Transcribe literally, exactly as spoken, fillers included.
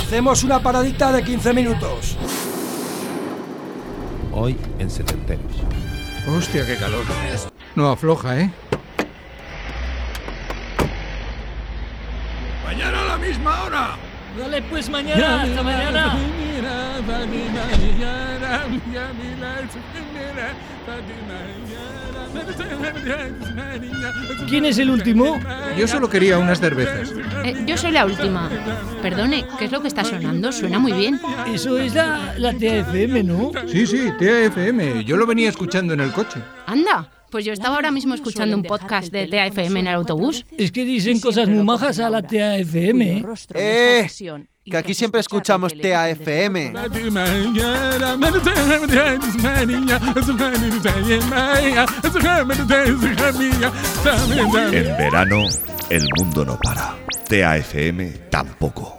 Hacemos una paradita de quince minutos. Hoy en Setenteros. Hostia, qué calor. No afloja, ¿eh? Mañana a la misma hora. Dale pues mañana, hasta mañana. ¿Quién es el último? Yo solo quería unas cervezas. Eh, yo soy la última. Perdone, ¿qué es lo que está sonando? Suena muy bien. Eso es la, la T A F M, ¿no? Sí, sí, T A F M. Yo lo venía escuchando en el coche. Anda, pues yo estaba ahora mismo escuchando un podcast de T A F M en el autobús. Es que dicen cosas muy majas a la T A F M. ¡Eh! Que aquí siempre escuchamos T A F M. En verano, el mundo no para. T A F M tampoco.